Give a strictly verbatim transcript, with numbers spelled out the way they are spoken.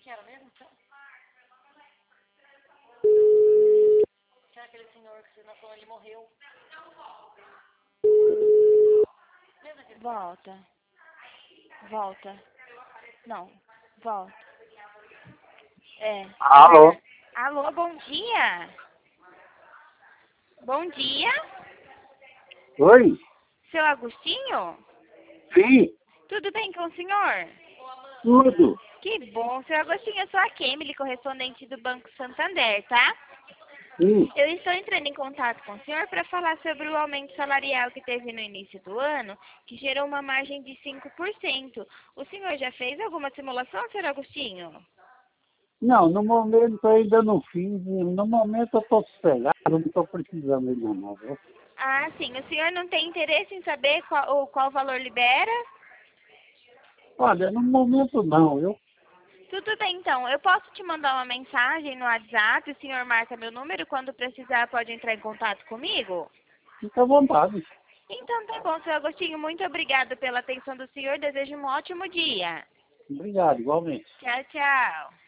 que era mesmo? Que era aquele senhor que você não falou, ele morreu. Volta. Volta. Não. Volta. É. Alô? Alô, bom dia. Bom dia. Oi? Seu Agostinho? Sim, Tudo bem com o senhor? tudo. Que bom, seu Agostinho. Eu sou a Kemily, correspondente do Banco Santander, tá? Sim. Eu estou entrando em contato com o senhor para falar sobre o aumento salarial que teve no início do ano, que gerou uma margem de cinco por cento. O senhor já fez alguma simulação, senhor Agostinho? Não, no momento ainda não fiz. No momento eu estou sossegado, não estou precisando ainda não. Viu? Ah, sim. O senhor não tem interesse em saber qual, o qual valor libera? Olha, no momento não, viu? Tudo bem, então. Eu posso te mandar uma mensagem no WhatsApp, o senhor marca meu número, quando precisar pode entrar em contato comigo? Fica à vontade. Então tá bom, seu Agostinho. Muito obrigado pela atenção do senhor. Desejo um ótimo dia. Obrigado, igualmente. Tchau, tchau.